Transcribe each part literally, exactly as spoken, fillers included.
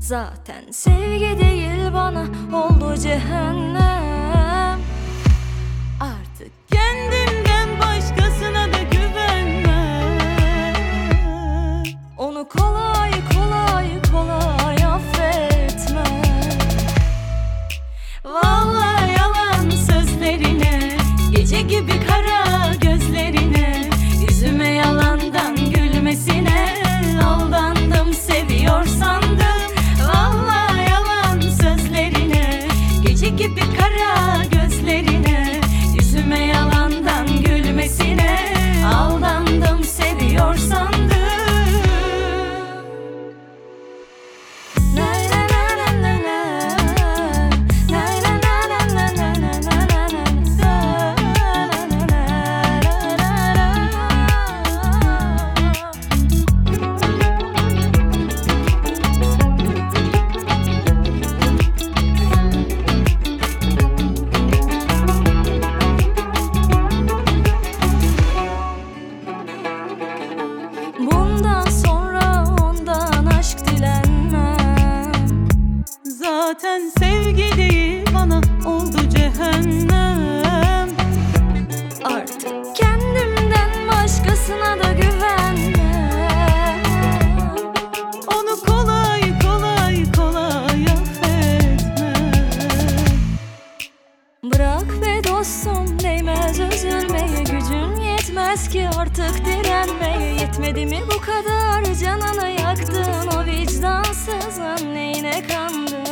Zaten sevgi değil bana oldu cehennem. Artık kendimden başkasına da güvenmem. Onu kolay kolay kolay affetmem. Vallahi yalan sözlerine, gece gibi kara gözlerine, yüzüme yalandan gülmesine aldandım, seviyor sandım. Vallahi yalan sözlerine, gece gibi kara gözlerine, yüzüme yalandan gülmesine aldandım, seviyor sandım. Bundan sonra ondan aşk dilenmem. Zaten sevgi değil bana oldu cehennem. Artık kendimden başkasına da güvenmem. Onu kolay kolay kolay affetmem. Bırak be dostum, değmez üzülmeye, gücün yetmez ki artık direnmeye. Yetmedi mi bu kadar canını yaktın, o vicdansızın neyine kandın?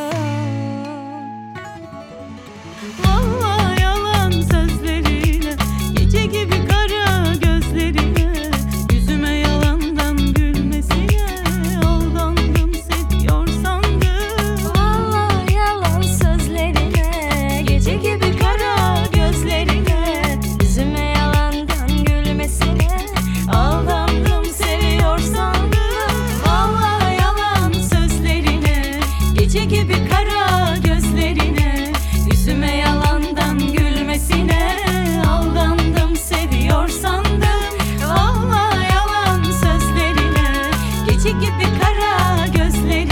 Vallahi yalan sözlerine, gece gibi kara gözlerine, yüzüme yalandan gülmesine aldandım, seviyor sandım. Vallahi yalan sözlerine, gece gibi kara gözlerine, yüzüme yalandan gülmesine Aldandım, seviyor sandım. Vallahi yalan sözlerine, gece gibi kara gözlerine, yüzüme yalandan gülmesine aldandım, seviyor sandım. Vallahi yalan sözlerine, gece gibi kara gözlerine,